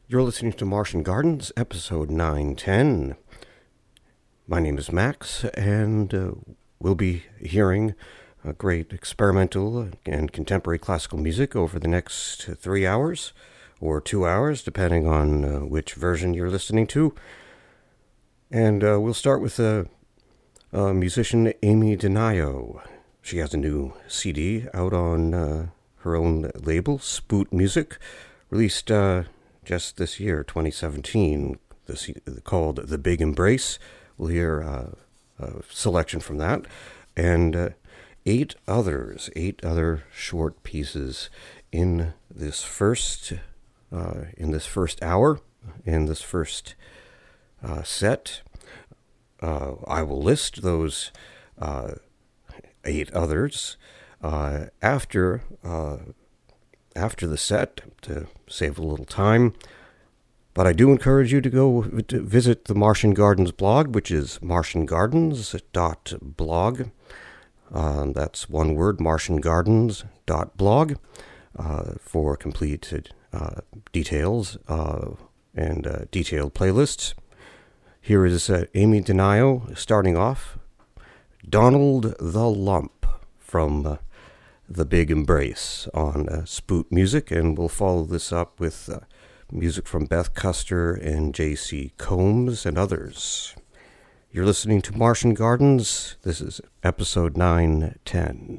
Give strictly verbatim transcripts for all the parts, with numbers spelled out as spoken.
You're listening to Martian Gardens, episode nine ten. My name is Max, and uh, we'll be hearing uh, great experimental and contemporary classical music over the next three hours, or two hours, depending on uh, which version you're listening to. And uh, we'll start with uh, uh, musician Amy Denaio. She has a new C D out on uh, her own label, Spoot Music, released uh, just this year, twenty seventeen, this, called The Big Embrace. We'll hear uh, a selection from that, and uh, eight others, eight other short pieces in this first, uh, in this first hour, in this first uh, set. Uh, I will list those uh, eight others uh, after. Uh, after the set to save a little time. But I do encourage you to go to visit the Martian Gardens blog, which is martian gardens dot blog. Uh, that's one word, martian gardens dot blog, uh, for complete uh, details uh, and uh, detailed playlists. Here is uh, Amy Denaio starting off, Donald the Lump from Uh, The Big Embrace on uh, Spoot Music, and we'll follow this up with uh, music from Beth Custer and J C Combs and others. You're listening to Martian Gardens. This is episode nine ten.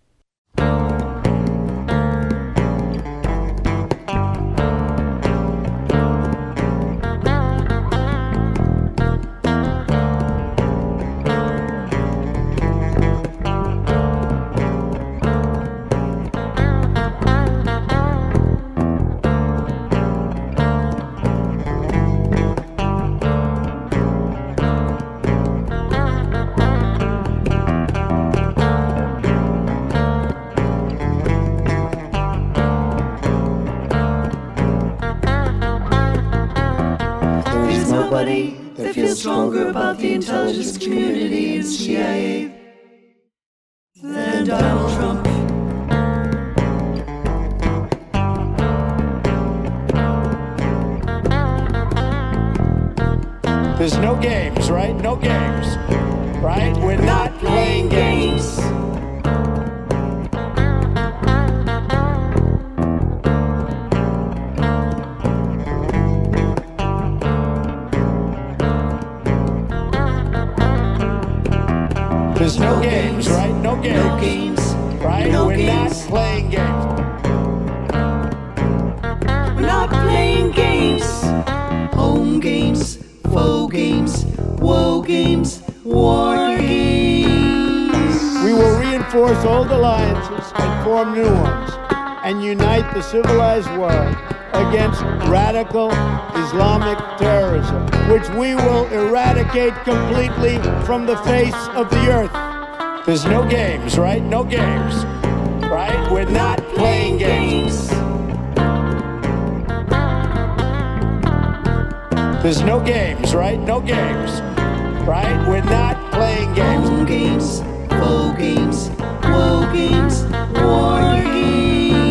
That feels stronger about the intelligence community in C I A than Donald Trump. There's no games, right? No games, right? We're not playing games. There's no, no games, games, right? No games. No games. Right? No We're games. not playing games. We're not playing games. Home games, foe games, woe games, war games. We will reinforce old alliances and form new ones and unite the civilized world against radical Islamic terrorism, which we will eradicate completely from the face of the earth. There's no games, right? No games, right? We're not playing games. There's no games, right? No games, right? We're not playing games. Home games, foe games, woe games, war games.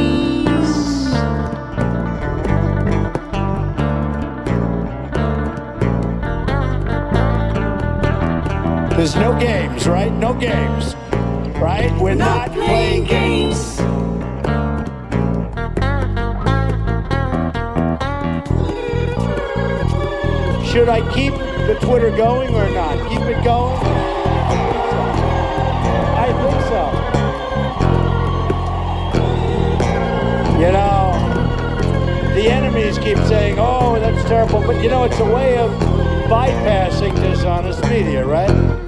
There's no games, right? No games, right? We're not, not playing, playing games. Should I keep the Twitter going or not? Keep it going? I think so. You know, the enemies keep saying, oh, that's terrible. But, you know, it's a way of bypassing dishonest media, right?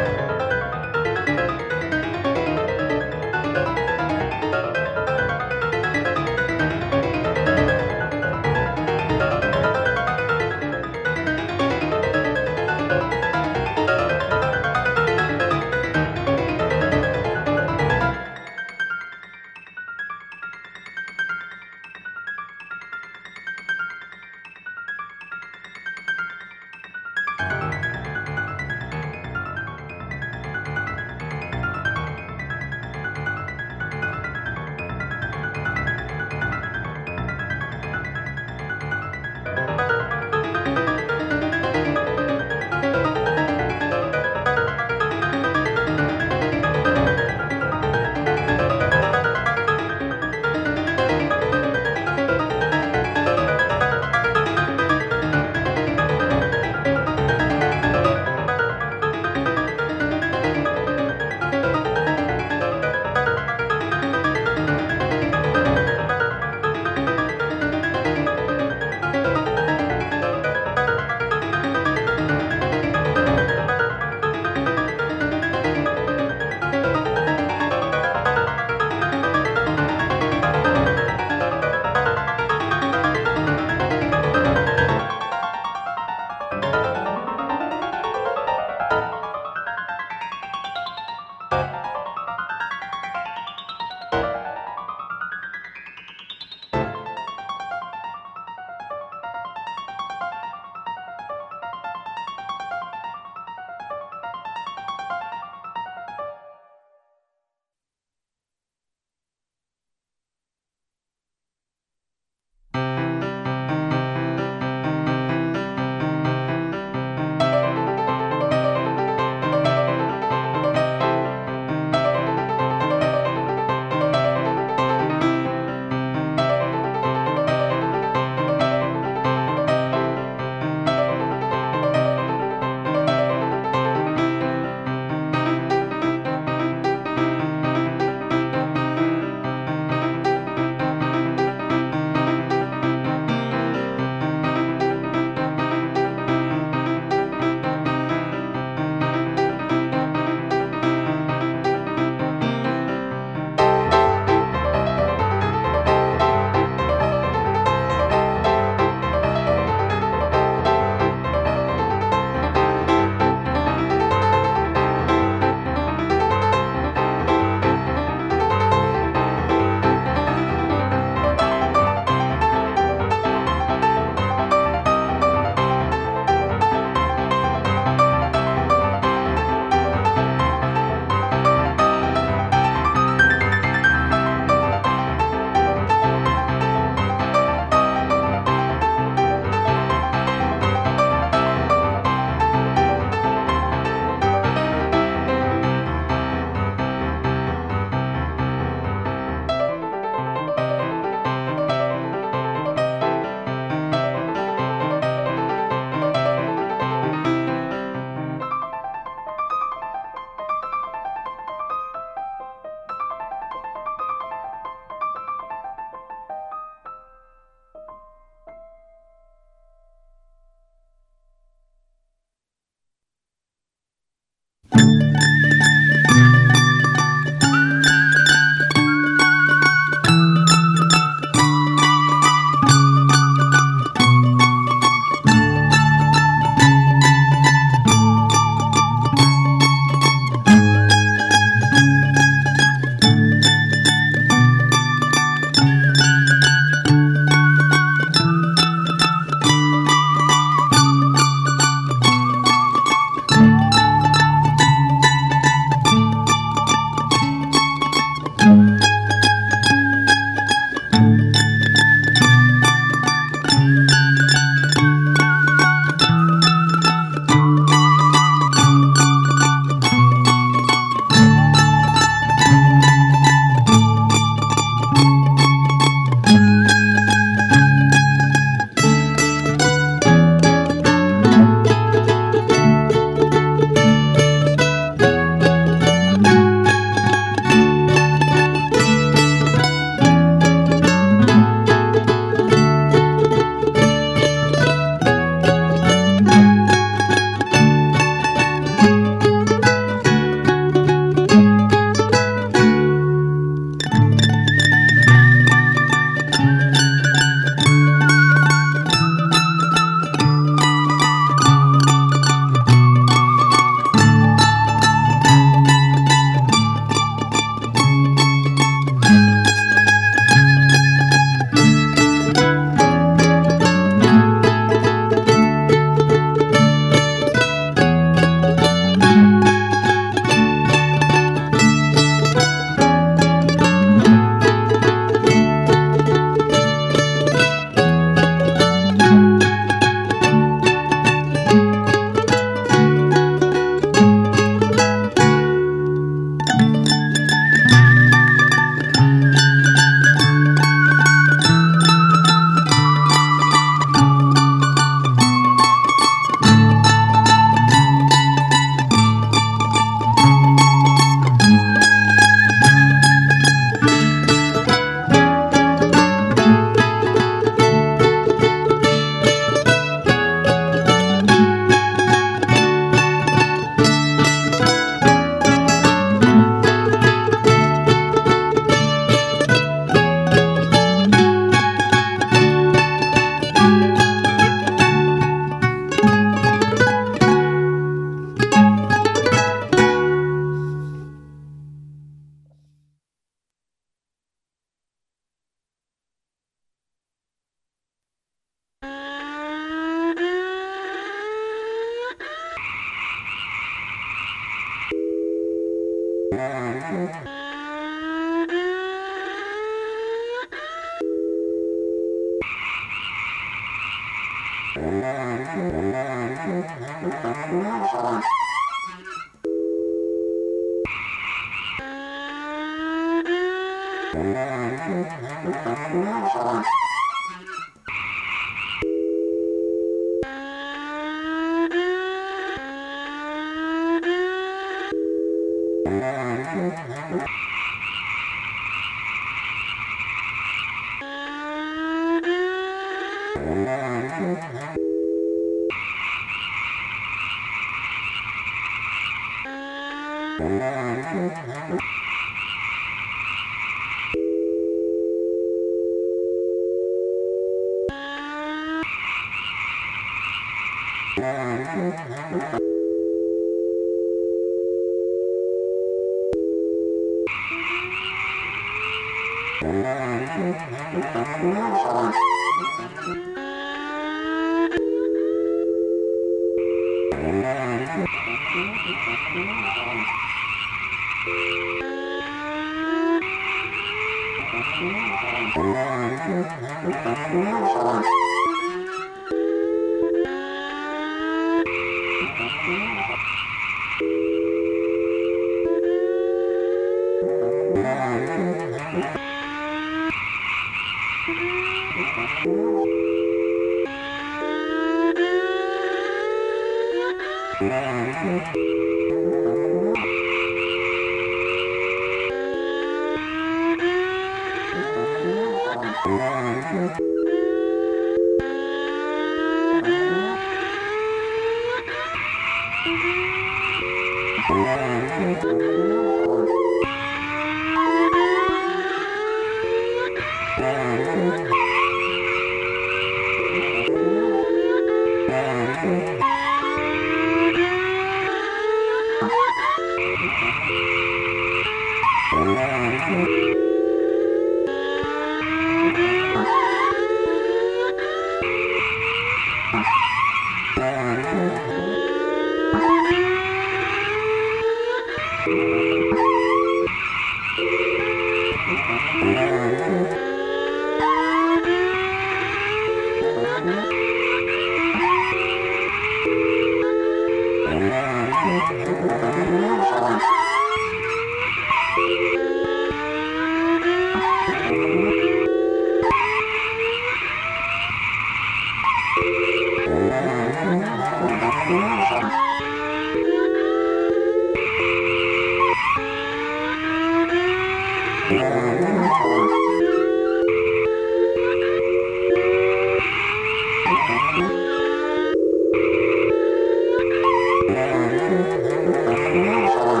Thank you.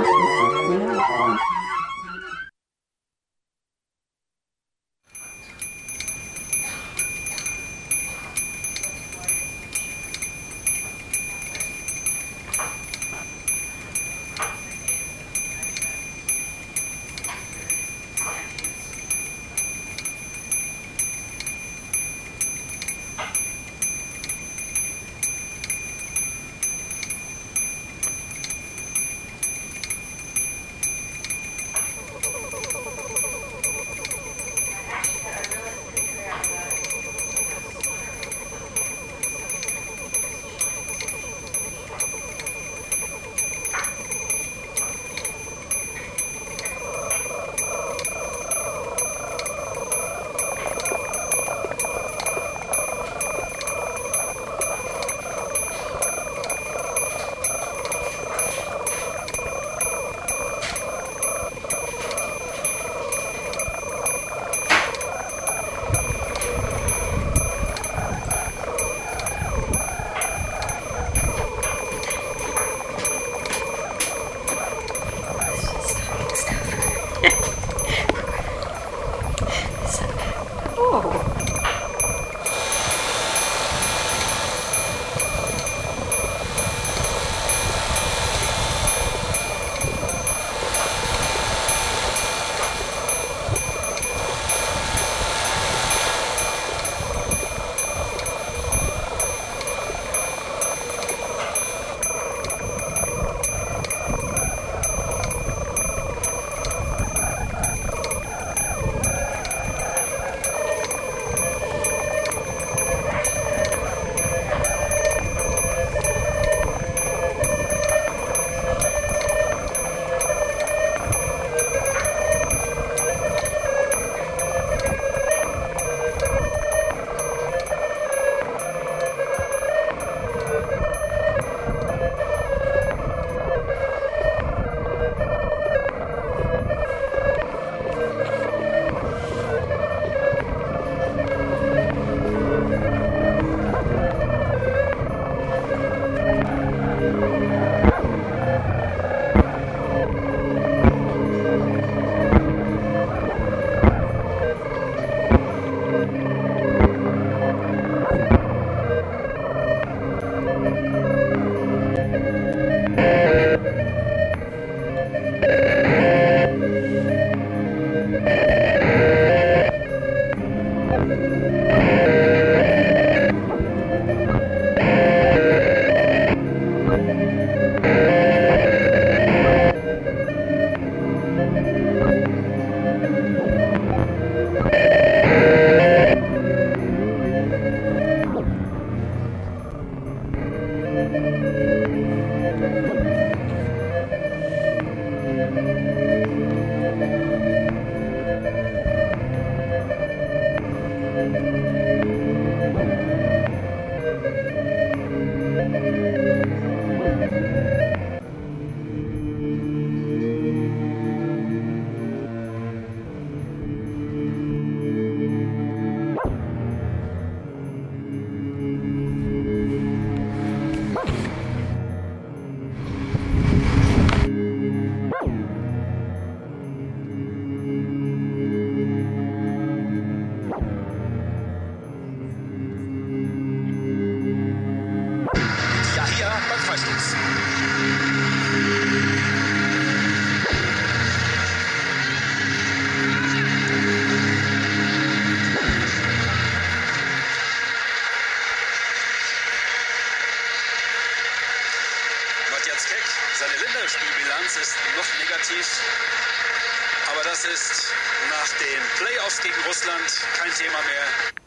Keck. Seine Länderspielbilanz ist noch negativ. Aber das ist nach den Playoffs gegen Russland kein Thema mehr.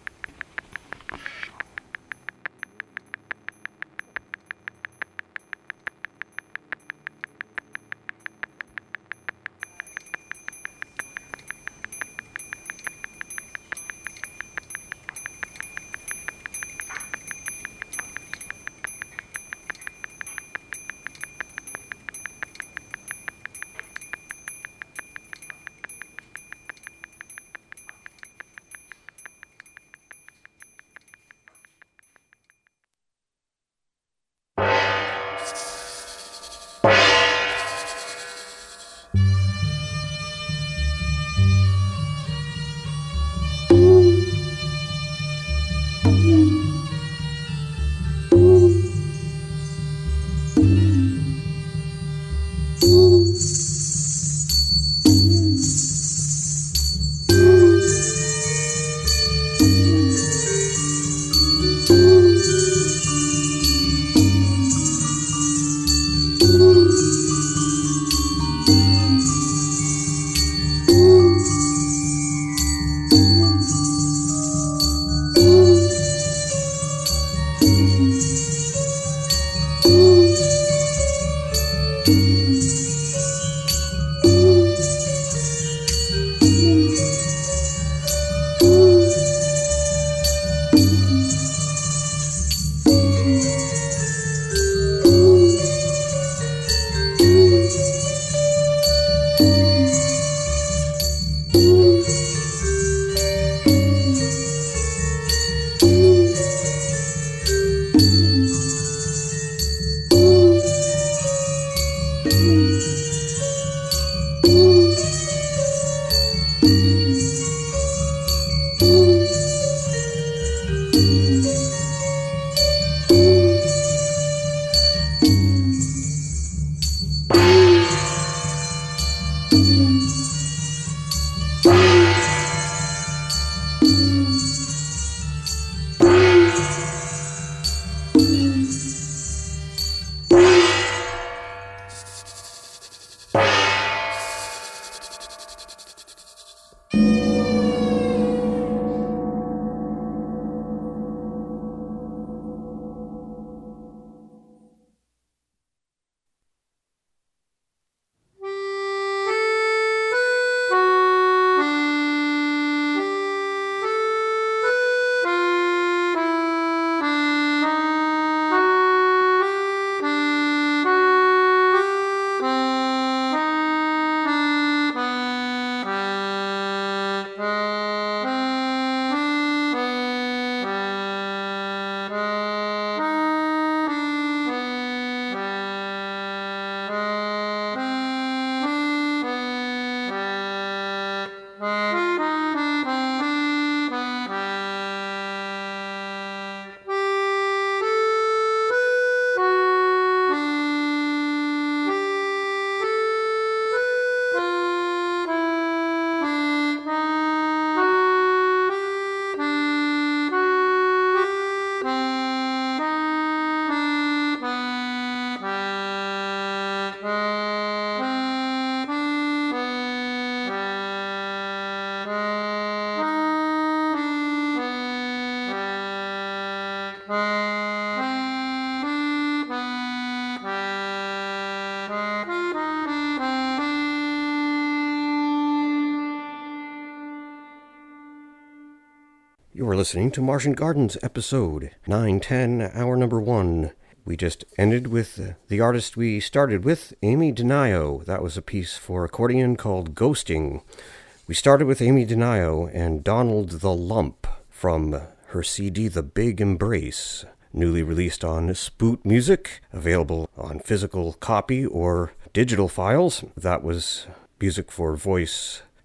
You are listening to Martian Gardens episode nine ten, hour number one. We just ended with uh, the artist we started with, Amy DeNio. That was a piece for accordion called Ghosting. We started with Amy DeNio and Donald the Lump from her C D The Big Embrace, newly released on Spoot Music, available on physical copy or digital files. That was music for voice,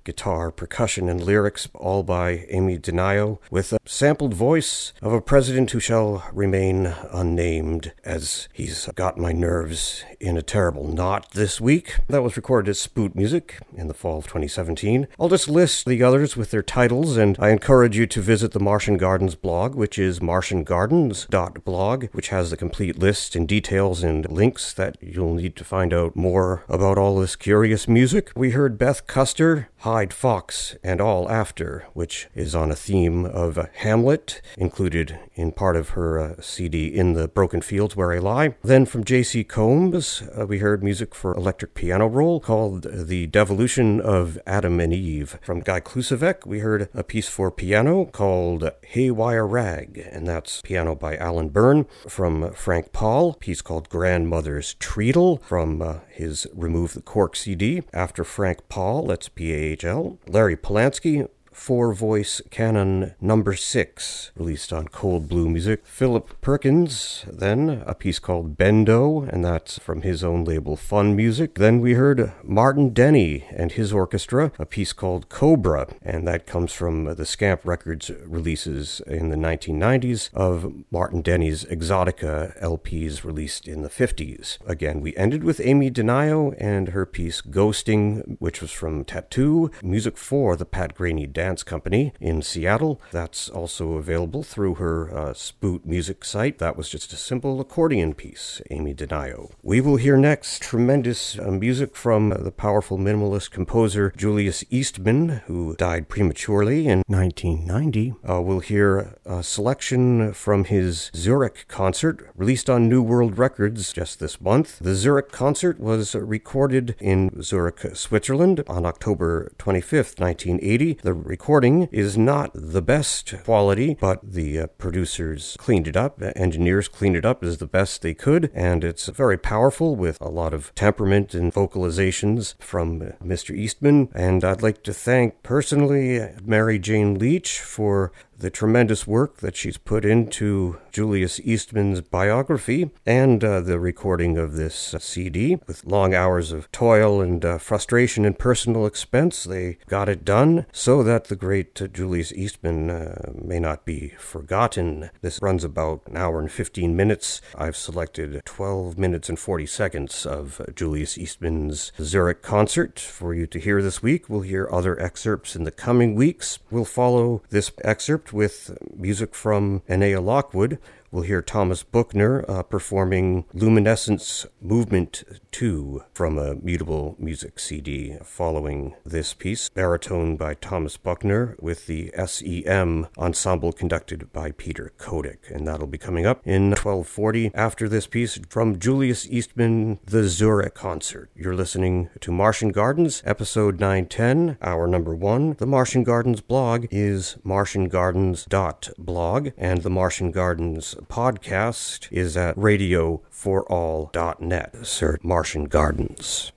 guitar, percussion, and lyrics, all by Amy DiNio, with a sampled voice of a president who shall remain unnamed, as he's got my nerves in a terrible knot this week. That was recorded at Spoot Music in the fall of twenty seventeen. I'll just list the others with their titles, and I encourage you to visit the Martian Gardens blog, which is martian gardens dot blog, which has the complete list and details and links that you'll need to find out more about all this curious music. We heard Beth Custer, Hyde Fox, and All After, which is on a theme of uh, Hamlet, included in part of her uh, C D In the Broken Fields Where I Lie. Then from J C Combs, uh, we heard music for electric piano roll called The Devolution of Adam and Eve. From Guy Klusevec, we heard a piece for piano called Haywire Rag, and that's piano by Alan Byrne. From Frank Paul, a piece called Grandmother's Treadle from uh, his Remove the Cork C D. After Frank Paul, that's P A H L. Larry Polanski, four-voice canon number six, released on Cold Blue Music. Philip Perkins, then a piece called Bendo, and that's from his own label Fun Music. Then we heard Martin Denny and his orchestra, a piece called Cobra, and that comes from the Scamp Records releases in the nineteen nineties of Martin Denny's Exotica L Ps released in the fifties. Again, we ended with Amy DiNio and her piece Ghosting, which was from Tattoo, music for the Pat Graney Dance Company in Seattle. That's also available through her uh, Spoot Music site. That was just a simple accordion piece, Amy DiNio. We will hear next tremendous uh, music from uh, the powerful minimalist composer Julius Eastman, who died prematurely in nineteen ninety. Uh, we'll hear a selection from his Zurich concert, released on New World Records just this month. The Zurich concert was recorded in Zurich, Switzerland on October twenty-fifth, nineteen eighty. The recording is not the best quality, but the uh, producers cleaned it up, engineers cleaned it up as the best they could, and it's very powerful with a lot of temperament and vocalizations from uh, Mister Eastman. And I'd like to thank personally Mary Jane Leach for the tremendous work that she's put into Julius Eastman's biography and uh, the recording of this uh, C D. With long hours of toil and uh, frustration and personal expense, they got it done so that the great uh, Julius Eastman uh, may not be forgotten. This runs about an hour and fifteen minutes. I've selected twelve minutes and forty seconds of uh, Julius Eastman's Zurich concert for you to hear this week. We'll hear other excerpts in the coming weeks. We'll follow this excerpt with music from Enea Lockwood. We'll hear Thomas Buchner uh, performing Luminescence Movement two from a Mutable Music C D. Following this piece, baritone by Thomas Buchner with the S E M ensemble conducted by Peter Kodak. And that'll be coming up in twelve forty after this piece from Julius Eastman, the Zurich concert. You're listening to Martian Gardens, episode nine ten, hour number one. The Martian Gardens blog is martian gardens dot blog, and the Martian Gardens podcast is at radio for all dot net. Sir Martian Gardens.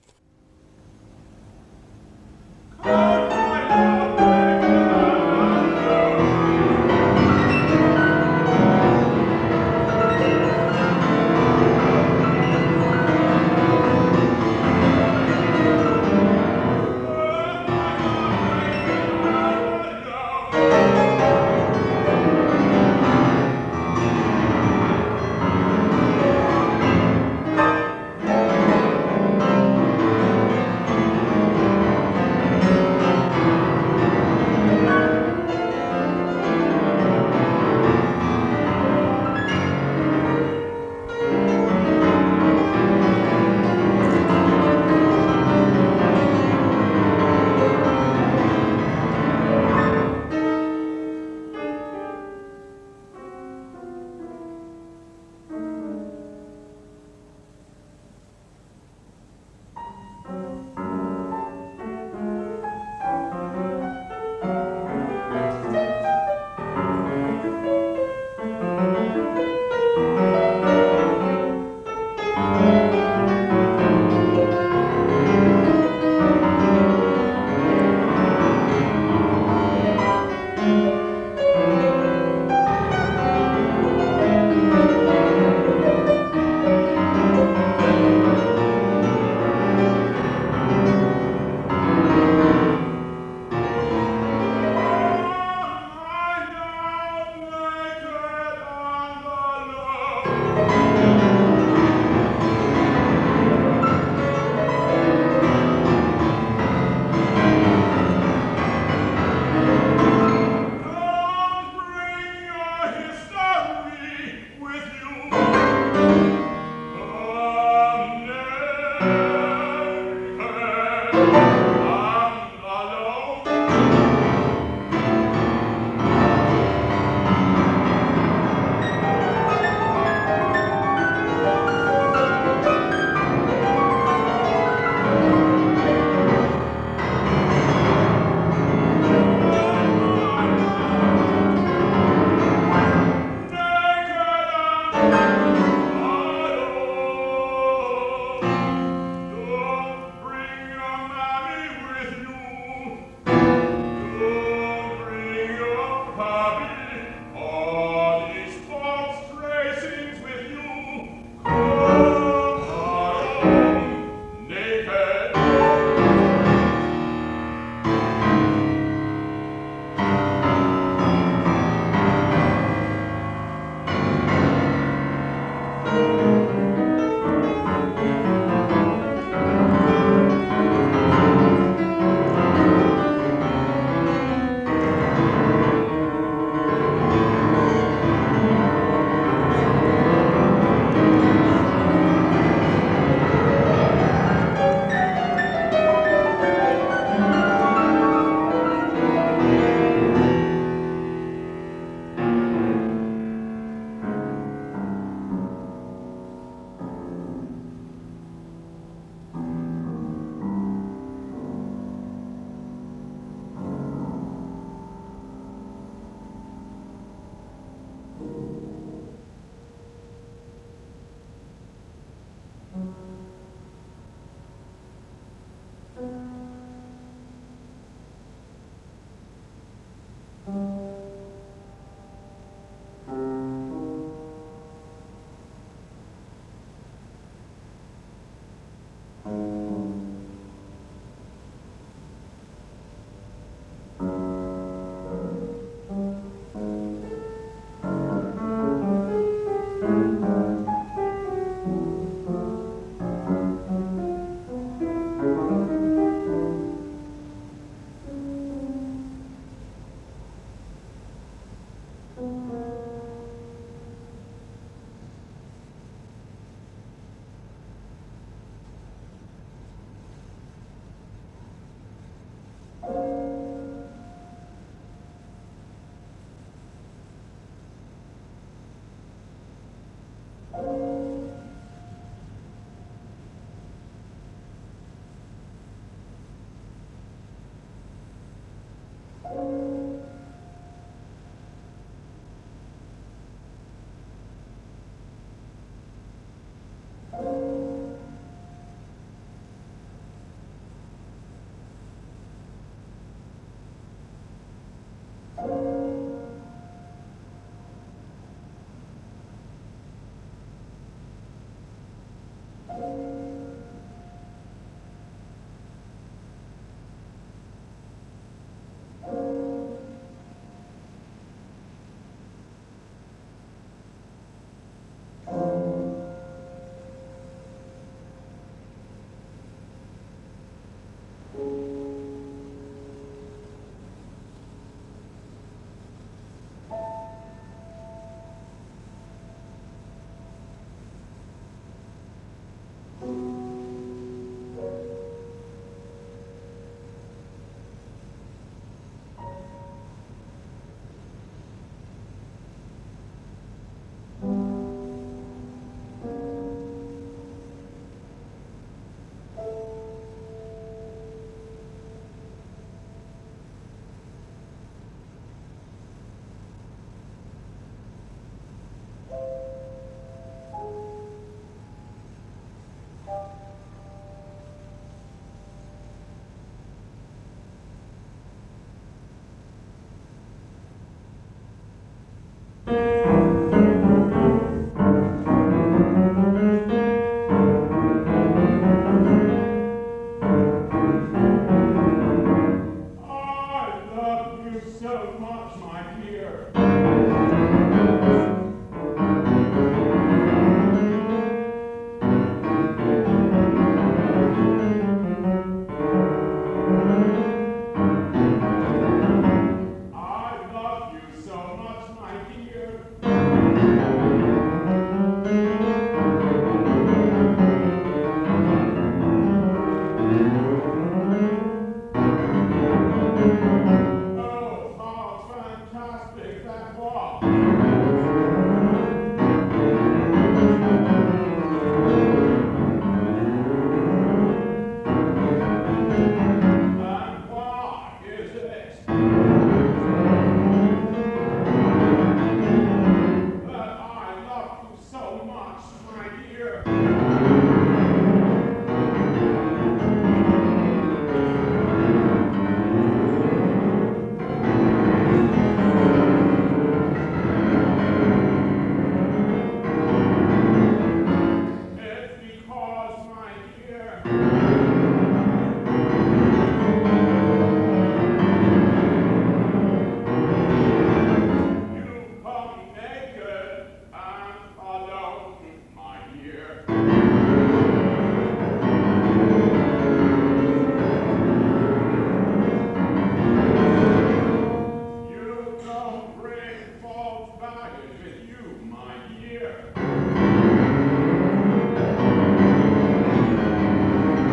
You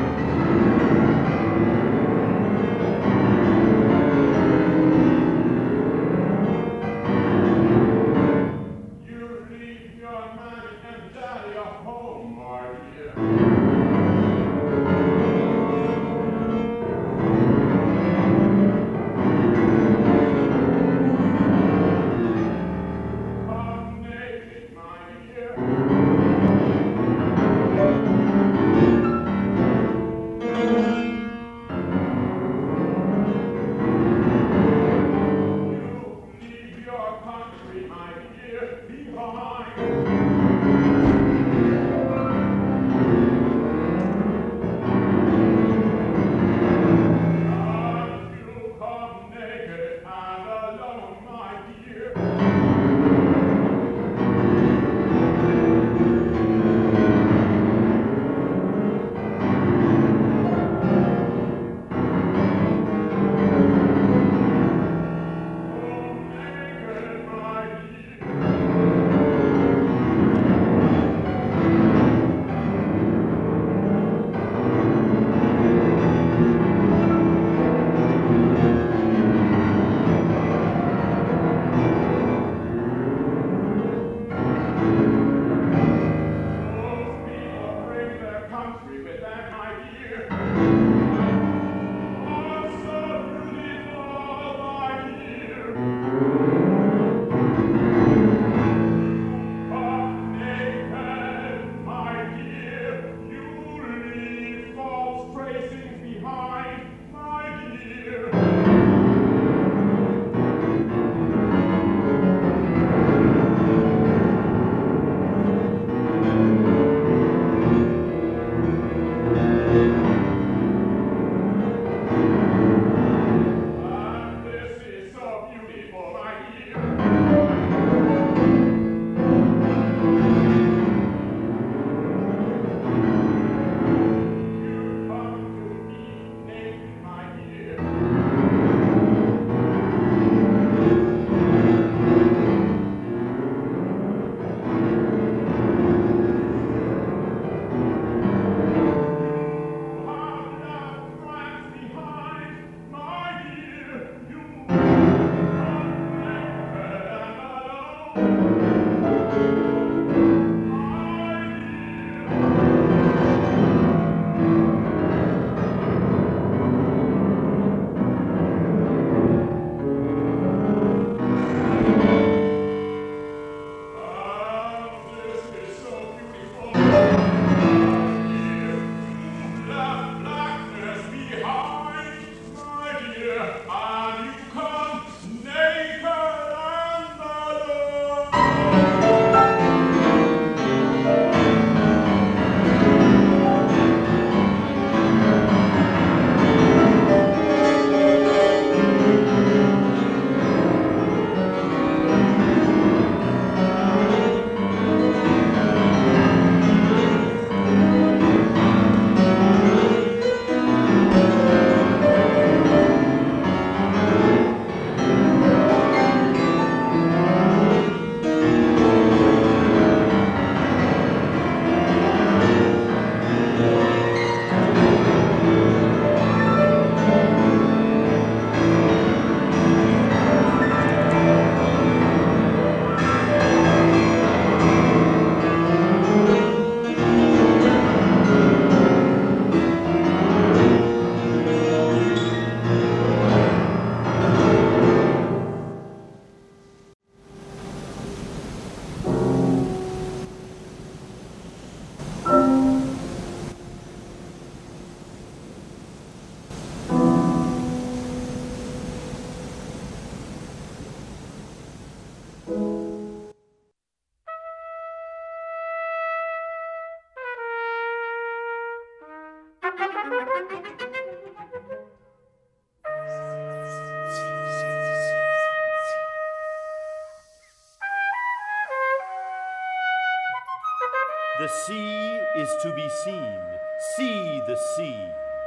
The sea is to be seen. See the sea.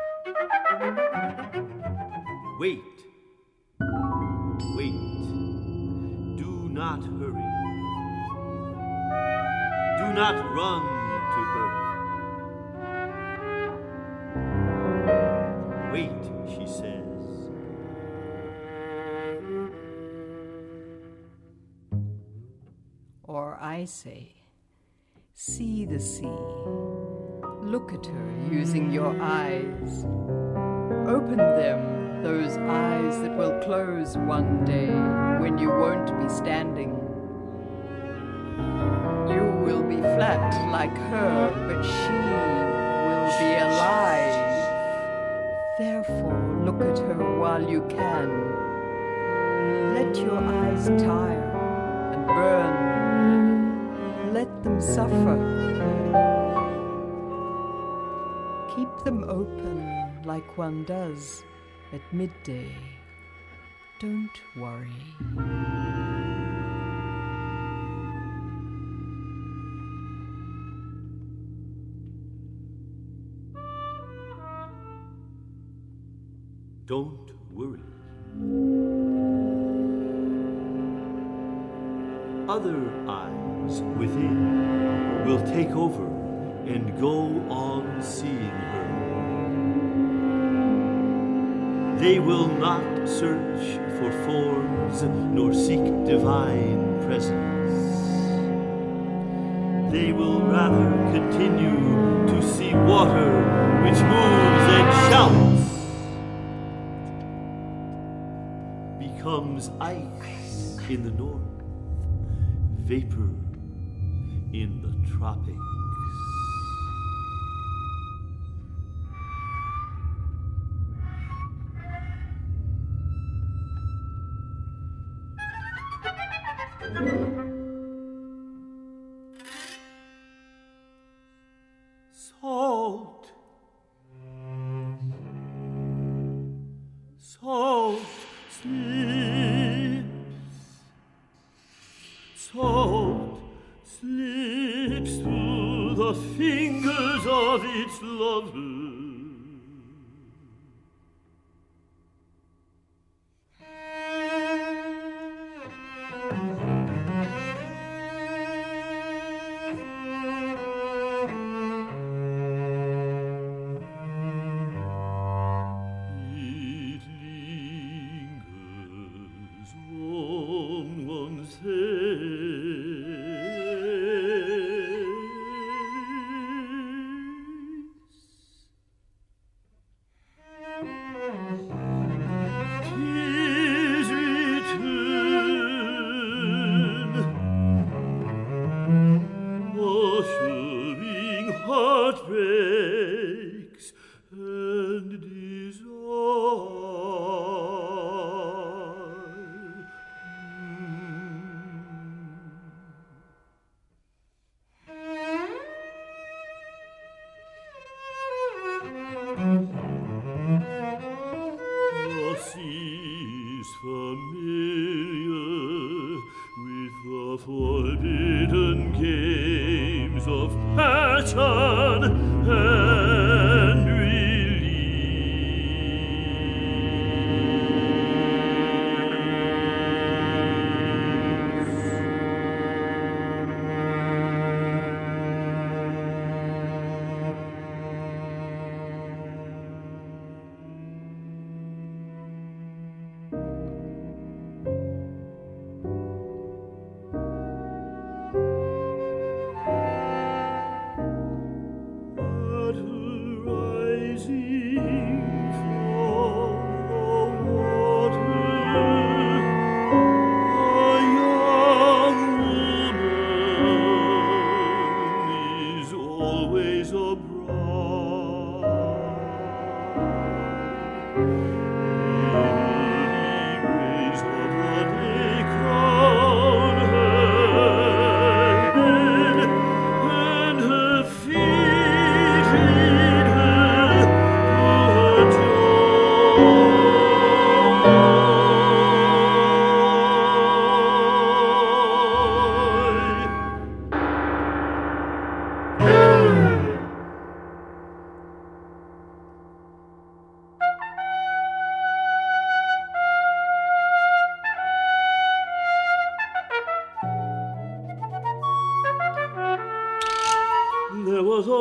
Wait. Wait. Do not hurry. Do not run to her. Wait, she says. Or I say, see the sea. Look at her using your eyes. Open them, those eyes that will close one day when you won't be standing. You will be flat like her, but she will be alive. Therefore, look at her while you can. Let your eyes tire and burn. Let them suffer. Keep them open like one does at midday. Don't worry. Don't worry. Other eyes within will take over and go on seeing her. They will not search for forms nor seek divine presence. They will rather continue to see water which moves and shouts, becomes ice in the north, vapor in the tropics. Salt, salt slips, salt slips through the fingers of its lover.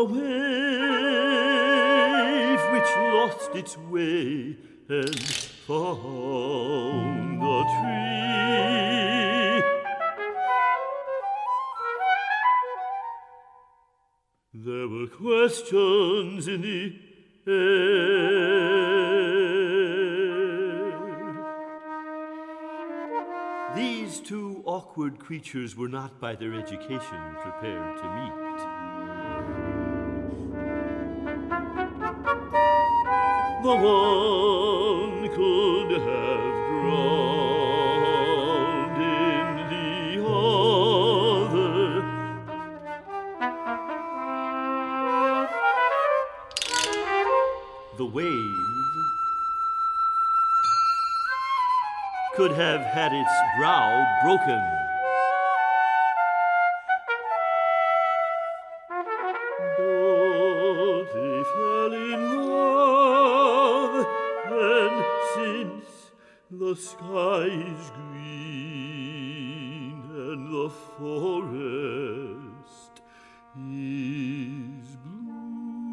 a wave which lost its way and found the tree. There were questions in the air. These two awkward creatures were not by their education prepared to meet. The one could have drowned in the other. The wave could have had its brow broken. But they fell in love, and since the sky's green and the forest is blue.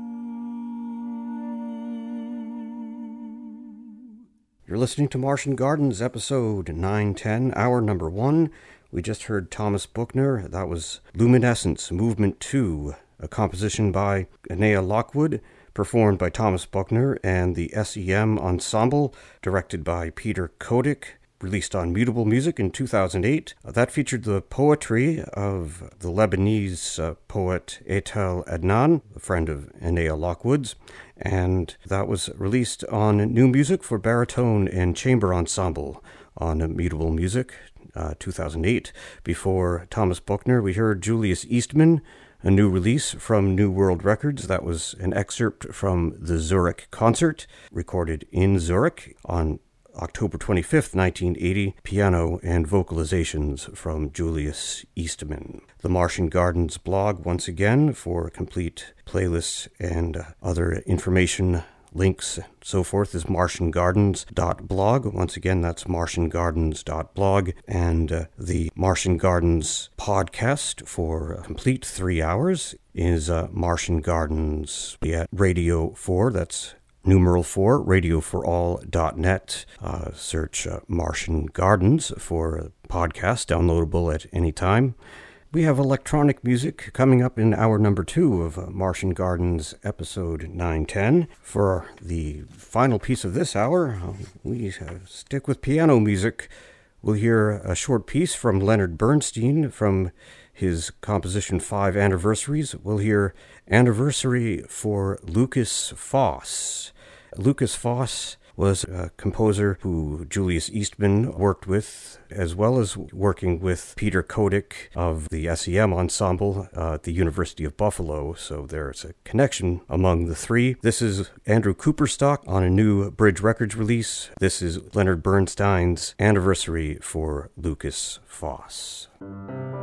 You're listening to Martian Gardens, episode nine ten, hour number one. We just heard Thomas Buchner. That was Luminescence, Movement two, a composition by Enea Lockwood, performed by Thomas Buchner and the S E M Ensemble, directed by Peter Kodik, released on Mutable Music in two thousand eight. Uh, that featured the poetry of the Lebanese uh, poet Etel Adnan, a friend of Enea Lockwood's, and that was released on New Music for Baritone and Chamber Ensemble on Mutable Music, uh, two thousand eight. Before Thomas Buchner, we heard Julius Eastman, a new release from New World Records. That was an excerpt from the Zurich concert, recorded in Zurich on October twenty-fifth, nineteen eighty, piano and vocalizations from Julius Eastman. The Martian Gardens blog, once again, for complete playlists and uh, other information, links, and so forth, is martian gardens dot blog. Once again, that's martian gardens dot blog. And uh, the Martian Gardens podcast for a complete three hours is uh, Martian Gardens at Radio four. That's numeral four, radio for all dot net. Uh, search uh, Martian Gardens for a podcast, downloadable at any time. We have electronic music coming up in hour number two of uh, Martian Gardens episode nine ten. For the final piece of this hour, uh, we uh, stick with piano music. We'll hear a short piece from Leonard Bernstein from his composition Five Anniversaries. We'll hear Anniversary for Lukas Foss. Lukas Foss was a composer who Julius Eastman worked with, as well as working with Peter Kodik of the S E M Ensemble uh, at the University of Buffalo. So there's a connection among the three. This is Andrew Cooperstock on a new Bridge Records release. This is Leonard Bernstein's Anniversary for Lukas Foss.